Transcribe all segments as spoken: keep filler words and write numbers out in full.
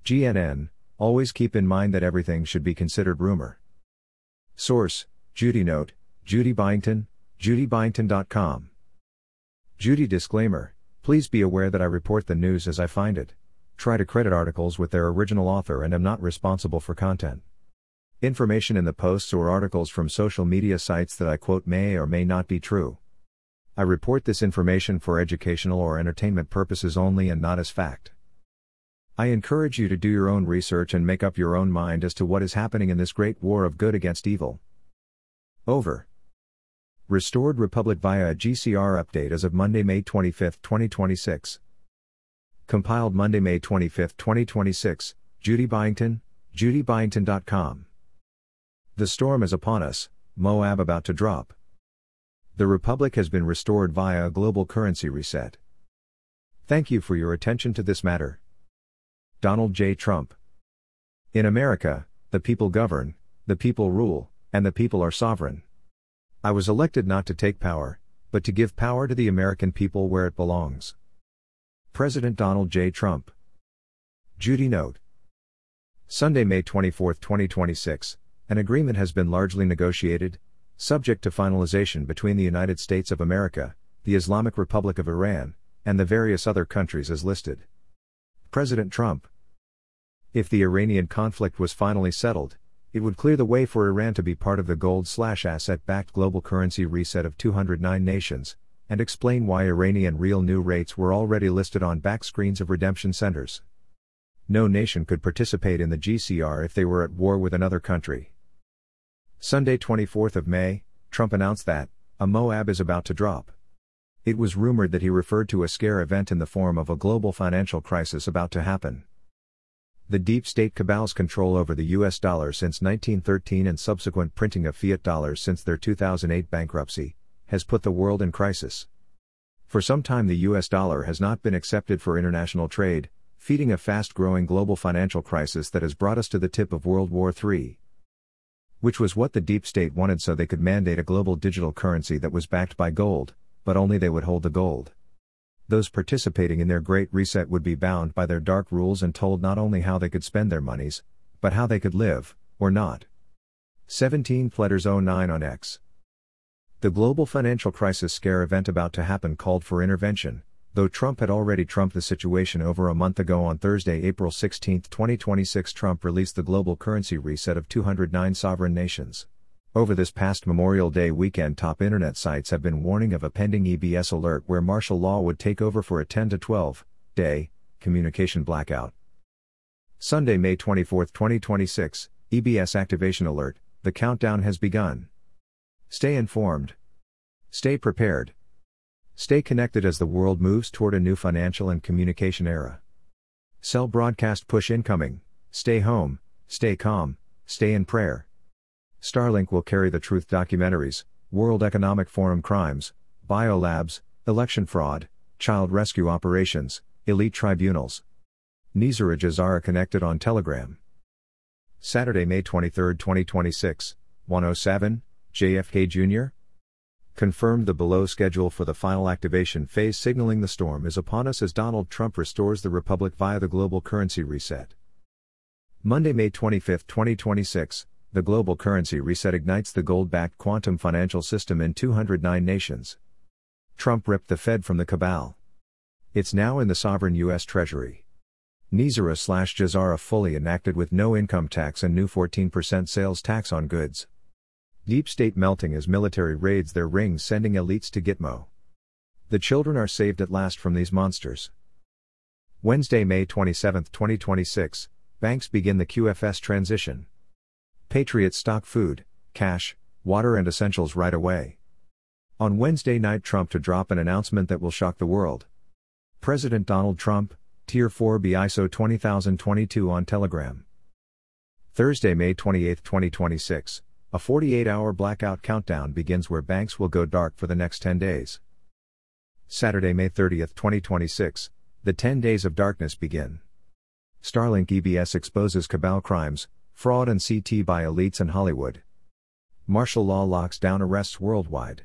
G N N, always keep in mind that everything should be considered rumor. Source, Judy Note, Judy Byington, judy byington dot com. Judy disclaimer, please be aware that I report the news as I find it. Try to credit articles with their original author and am not responsible for content. Information in the posts or articles from social media sites that I quote may or may not be true. I report this information for educational or entertainment purposes only and not as fact. I encourage you to do your own research and make up your own mind as to what is happening in this great war of good against evil. Over. Restored Republic via a G C R update as of Monday, May twenty-fifth, twenty twenty-six. Compiled Monday, May twenty-fifth, twenty twenty-six, Judy Byington, judy byington dot com. The storm is upon us, Moab about to drop. The Republic has been restored via a global currency reset. Thank you for your attention to this matter. Donald J. Trump. In America, the people govern, the people rule, and the people are sovereign. I was elected not to take power, but to give power to the American people where it belongs. President Donald J. Trump. Judy Note. Sunday, May twenty-fourth, twenty twenty-six, an agreement has been largely negotiated, subject to finalization between the United States of America, the Islamic Republic of Iran, and the various other countries as listed. President Trump. If the Iranian conflict was finally settled, it would clear the way for Iran to be part of the gold-slash-asset-backed global currency reset of two hundred nine nations, and explain why Iranian real new rates were already listed on back screens of redemption centers. No nation could participate in the G C R if they were at war with another country. Sunday, twenty-fourth of May, Trump announced that a Moab is about to drop. It was rumored that he referred to a scare event in the form of a global financial crisis about to happen. The deep state cabal's control over the U S dollar since nineteen thirteen and subsequent printing of fiat dollars since their two thousand eight bankruptcy has put the world in crisis. For some time the U S dollar has not been accepted for international trade, feeding a fast-growing global financial crisis that has brought us to the tip of World War Three. Which was what the deep state wanted, so they could mandate a global digital currency that was backed by gold, but only they would hold the gold. Those participating in their Great Reset would be bound by their dark rules and told not only how they could spend their monies, but how they could live, or not. seventeen Pleders oh nine on X. The global financial crisis scare event about to happen called for intervention, though Trump had already trumped the situation over a month ago. On Thursday, April sixteenth, twenty twenty-six, Trump released the global currency reset of two hundred nine sovereign nations. Over this past Memorial Day weekend, top internet sites have been warning of a pending E B S alert where martial law would take over for a ten to twelve day communication blackout. Sunday, May twenty-fourth, twenty twenty-six, E B S activation alert, the countdown has begun. Stay informed. Stay prepared. Stay connected as the world moves toward a new financial and communication era. Cell broadcast push incoming. Stay home, stay calm, stay in prayer. Starlink will carry the Truth documentaries, World Economic Forum crimes, biolabs, election fraud, child rescue operations, elite tribunals. Nizara Jazara connected on Telegram. Saturday, May twenty-third, twenty twenty-six, one oh seven, J F K Junior Confirmed the below schedule for the final activation phase, signaling the storm is upon us as Donald Trump restores the Republic via the global currency reset. Monday, May twenty-fifth, twenty twenty-six, the global currency reset ignites the gold-backed quantum financial system in two hundred nine nations. Trump ripped the Fed from the cabal. It's now in the sovereign U S Treasury. Nizara slash Jazara fully enacted with no income tax and new fourteen percent sales tax on goods. Deep state melting as military raids their rings, sending elites to Gitmo. The children are saved at last from these monsters. Wednesday, May twenty-seventh, twenty twenty-six, banks begin the Q F S transition. Patriots stock food, cash, water and essentials right away. On Wednesday night, Trump to drop an announcement that will shock the world. President Donald Trump, Tier four B I S O twenty thousand twenty-two on Telegram. Thursday, May twenty-eighth, twenty twenty-six, a forty-eight hour blackout countdown begins where banks will go dark for the next ten days. Saturday, May thirtieth, twenty twenty-six, the ten days of darkness begin. Starlink E B S exposes cabal crimes, fraud and C T by elites and Hollywood. Martial law locks down arrests worldwide.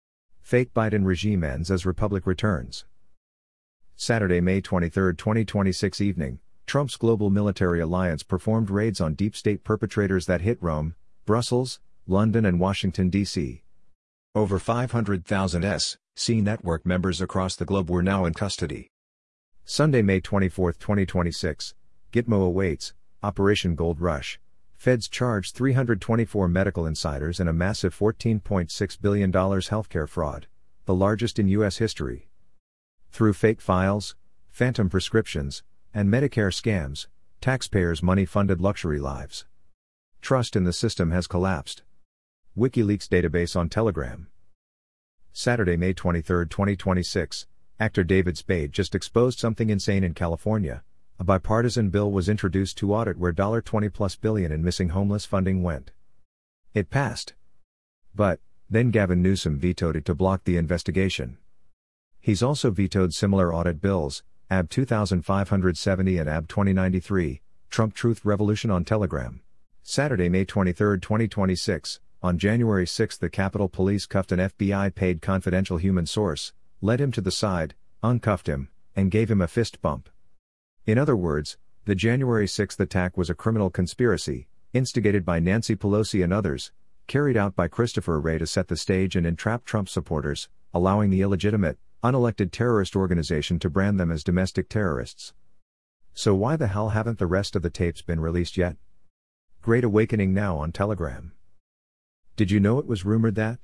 Fake Biden regime ends as Republic returns. Saturday, May twenty-third, twenty twenty-six evening, Trump's global military alliance performed raids on deep state perpetrators that hit Rome, Brussels, London and Washington, D C Over five hundred thousand S C network members across the globe were now in custody. Sunday, May twenty-fourth, twenty twenty-six, Gitmo awaits, Operation Gold Rush. Feds charged three hundred twenty-four medical insiders in a massive fourteen point six billion dollars healthcare fraud, the largest in U S history. Through fake files, phantom prescriptions, and Medicare scams, taxpayers' money-funded luxury lives. Trust in the system has collapsed. WikiLeaks database on Telegram. Saturday, May twenty-third, twenty twenty-six, actor David Spade just exposed something insane in California. A bipartisan bill was introduced to audit where twenty plus billion in missing homeless funding went. It passed. But, then Gavin Newsom vetoed it to block the investigation. He's also vetoed similar audit bills, A B two thousand five hundred seventy and A B twenty ninety-three, Trump Truth Revolution on Telegram. Saturday, May twenty-third, twenty twenty-six, on January sixth the Capitol Police cuffed an F B I-paid confidential human source, led him to the side, uncuffed him, and gave him a fist bump. In other words, the January sixth attack was a criminal conspiracy, instigated by Nancy Pelosi and others, carried out by Christopher Wray to set the stage and entrap Trump supporters, allowing the illegitimate, unelected terrorist organization to brand them as domestic terrorists. So why the hell haven't the rest of the tapes been released yet? Great awakening now on Telegram. Did you know it was rumored that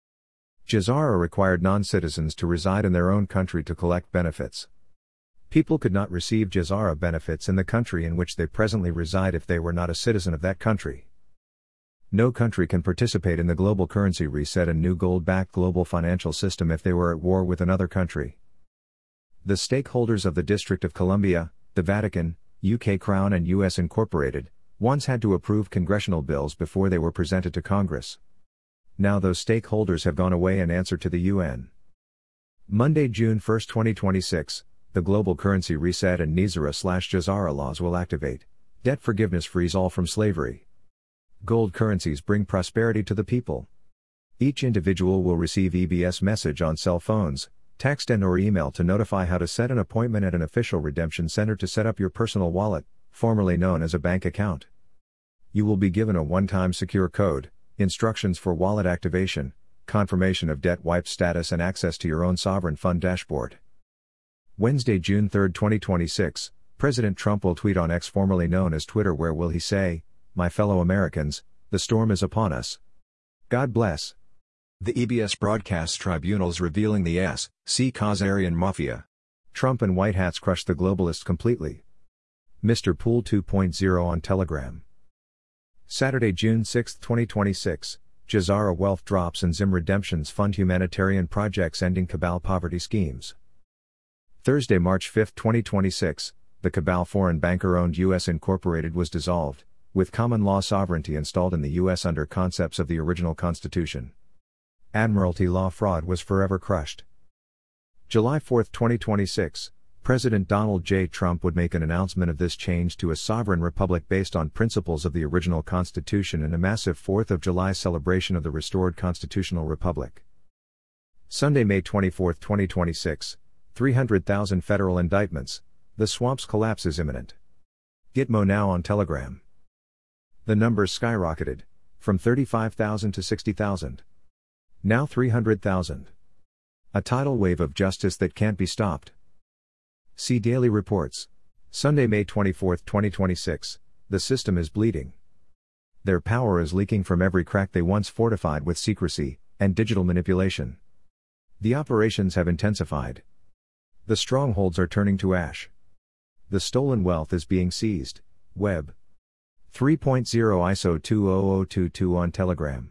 Jazara required non-citizens to reside in their own country to collect benefits? People could not receive Jazara benefits in the country in which they presently reside if they were not a citizen of that country. No country can participate in the global currency reset and new gold-backed global financial system if they were at war with another country. The stakeholders of the District of Columbia, the Vatican, U K Crown and U S Incorporated, once had to approve congressional bills before they were presented to Congress. Now those stakeholders have gone away in answer to the U N. Monday, June first, twenty twenty-six, the global currency reset and Nizara/Jazara laws will activate. Debt forgiveness frees all from slavery. Gold currencies bring prosperity to the people. Each individual will receive E B S message on cell phones, text and or email to notify how to set an appointment at an official redemption center to set up your personal wallet, formerly known as a bank account. You will be given a one-time secure code, instructions for wallet activation, confirmation of debt wipe status and access to your own sovereign fund dashboard. Wednesday, June third, twenty twenty-six, President Trump will tweet on X, formerly known as Twitter, where will he say, "My fellow Americans, the storm is upon us. God bless." The E B S broadcast tribunals revealing the S C Khazarian mafia. Trump and white hats crush the globalists completely. Mister Pool two point oh on Telegram. Saturday, June sixth, twenty twenty-six, Jazara wealth drops and Zim redemptions fund humanitarian projects ending cabal poverty schemes. Thursday, March fifth, twenty twenty-six, the cabal foreign banker-owned U S Incorporated was dissolved, with common law sovereignty installed in the U S under concepts of the original Constitution. Admiralty law fraud was forever crushed. July fourth, twenty twenty-six, President Donald J. Trump would make an announcement of this change to a sovereign republic based on principles of the original Constitution in a massive fourth of July celebration of the restored constitutional republic. Sunday, May twenty-fourth, twenty twenty-six, three hundred thousand federal indictments, the swamp's collapse is imminent. Gitmo now on Telegram. The numbers skyrocketed, from thirty-five thousand to sixty thousand. Now three hundred thousand. A tidal wave of justice that can't be stopped. See Daily Reports. Sunday, May twenty-fourth, twenty twenty-six, the system is bleeding. Their power is leaking from every crack they once fortified with secrecy and digital manipulation. The operations have intensified. The strongholds are turning to ash. The stolen wealth is being seized. Web three point oh I S O two thousand twenty-two on Telegram.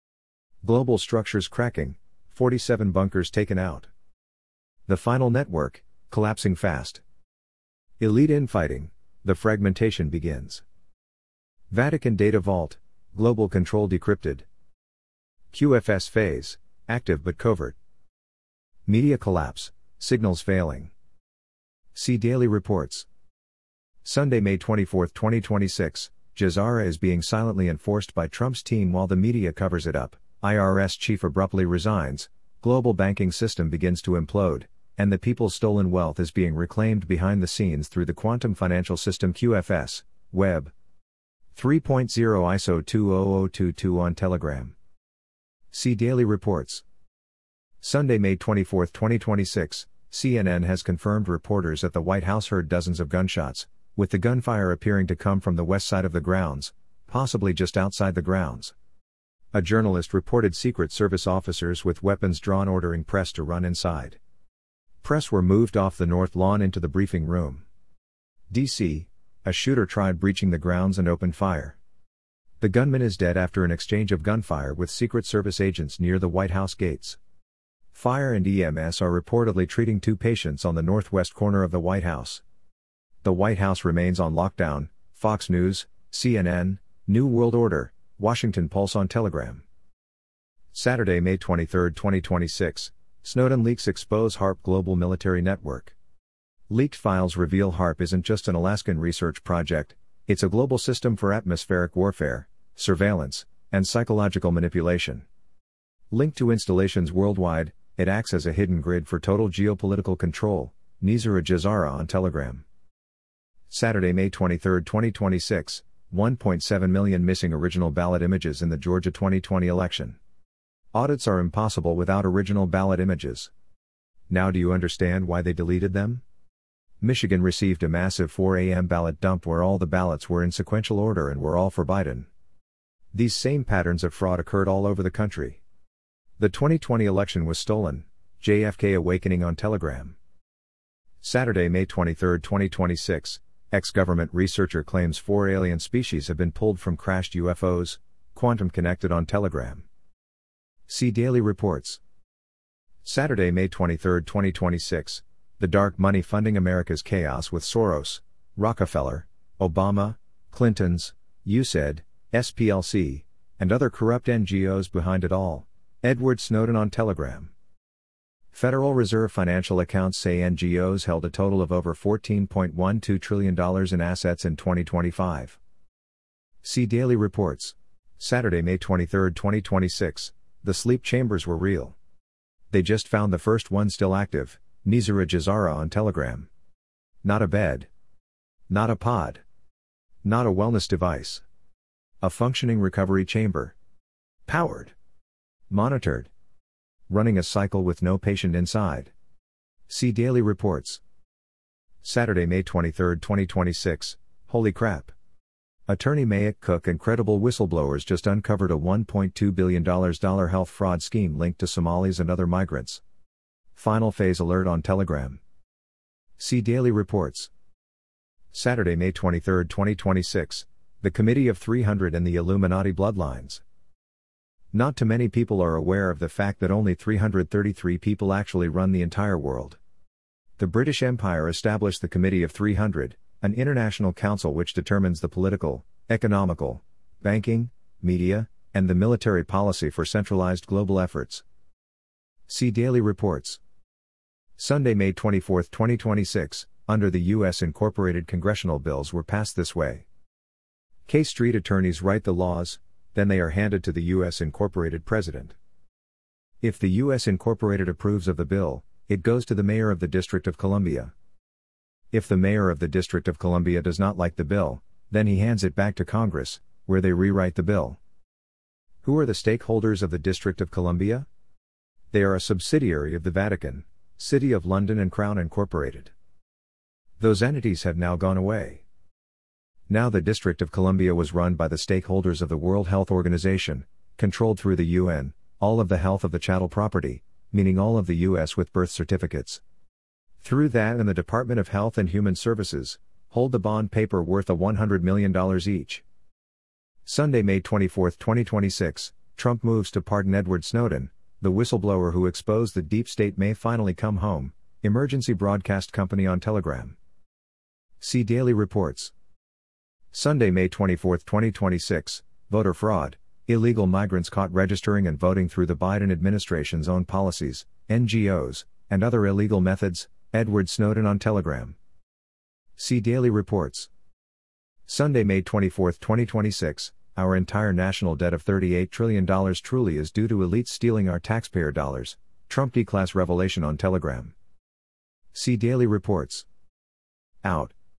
Global structures cracking, forty-seven bunkers taken out. The final network, collapsing fast. Elite infighting, the fragmentation begins. Vatican data vault, global control decrypted. Q F S phase, active but covert. Media collapse, signals failing. See Daily Reports. Sunday, May twenty-fourth, twenty twenty-six, Jazara is being silently enforced by Trump's team while the media covers it up. I R S chief abruptly resigns, global banking system begins to implode, and the people's stolen wealth is being reclaimed behind the scenes through the quantum financial system Q F S, Web three point oh I S O two zero zero two two on Telegram. See Daily Reports. Sunday, May twenty-fourth, twenty twenty-six, C N N has confirmed reporters at the White House heard dozens of gunshots, with the gunfire appearing to come from the west side of the grounds, possibly just outside the grounds. A journalist reported Secret Service officers with weapons drawn ordering press to run inside. Press were moved off the north lawn into the briefing room. D C, a shooter tried breaching the grounds and opened fire. The gunman is dead after an exchange of gunfire with Secret Service agents near the White House gates. Fire and E M S are reportedly treating two patients on the northwest corner of the White House. The White House remains on lockdown, Fox News, C N N, New World Order, Washington Pulse on Telegram. Saturday, May twenty-third, twenty twenty-six, Snowden leaks expose HAARP global military network. Leaked files reveal HAARP isn't just an Alaskan research project, it's a global system for atmospheric warfare, surveillance, and psychological manipulation. Linked to installations worldwide, it acts as a hidden grid for total geopolitical control, Nizar Jazara on Telegram. Saturday, May twenty-third, twenty twenty-six, one point seven million missing original ballot images in the Georgia twenty twenty election. Audits are impossible without original ballot images. Now do you understand why they deleted them? Michigan received a massive four A M ballot dump where all the ballots were in sequential order and were all for Biden. These same patterns of fraud occurred all over the country. The twenty twenty election was stolen, J F K awakening on Telegram. Saturday, May twenty-third, twenty twenty-six, ex-government researcher claims four alien species have been pulled from crashed U F Os, quantum connected on Telegram. See Daily Reports. Saturday, May twenty-third, twenty twenty-six, the dark money funding America's chaos with Soros, Rockefeller, Obama, Clinton's, U S A I D, S P L C, and other corrupt N G Os behind it all, Edward Snowden on Telegram. Federal Reserve financial accounts say N G Os held a total of over fourteen point one two trillion dollars in assets in twenty twenty-five. See Daily Reports. Saturday, May twenty-third, twenty twenty-six, the sleep chambers were real. They just found the first one still active, Nizar Jazara on Telegram. Not a bed. Not a pod. Not a wellness device. A functioning recovery chamber. Powered. Monitored. Running a cycle with no patient inside. See Daily Reports. Saturday, May twenty-third, twenty twenty-six, holy crap. Attorney Mayak Cook and credible whistleblowers just uncovered a one point two billion dollars health fraud scheme linked to Somalis and other migrants. Final phase alert on Telegram. See Daily Reports. Saturday, May twenty-third, twenty twenty-six, the Committee of three hundred and the Illuminati Bloodlines. Not too many people are aware of the fact that only three hundred thirty-three people actually run the entire world. The British Empire established the Committee of three hundred, an international council which determines the political, economical, banking, media, and the military policy for centralized global efforts. See Daily Reports. Sunday, May twenty-fourth, twenty twenty-six, under the U S Incorporated congressional bills were passed this way. K Street attorneys write the laws, then they are handed to the U S Incorporated president. If the U S Incorporated approves of the bill, it goes to the mayor of the District of Columbia. If the mayor of the District of Columbia does not like the bill, then he hands it back to Congress, where they rewrite the bill. Who are the stakeholders of the District of Columbia? They are a subsidiary of the Vatican, City of London and Crown Incorporated. Those entities have now gone away. Now the District of Columbia was run by the stakeholders of the World Health Organization, controlled through the U N, all of the health of the chattel property, meaning all of the U S with birth certificates. Through that and the Department of Health and Human Services, hold the bond paper worth of one hundred million dollars each. Sunday, May twenty-fourth, twenty twenty-six, Trump moves to pardon Edward Snowden, the whistleblower who exposed the deep state may finally come home, emergency broadcast company on Telegram. See Daily Reports. Sunday, May twenty-fourth, twenty twenty-six, voter fraud, illegal migrants caught registering and voting through the Biden administration's own policies, N G Os, and other illegal methods, Edward Snowden on Telegram. See Daily Reports. Sunday, May twenty-fourth, twenty twenty-six, our entire national debt of thirty-eight trillion dollars truly is due to elites stealing our taxpayer dollars, Trump D-class revelation on Telegram. See daily reports. Out.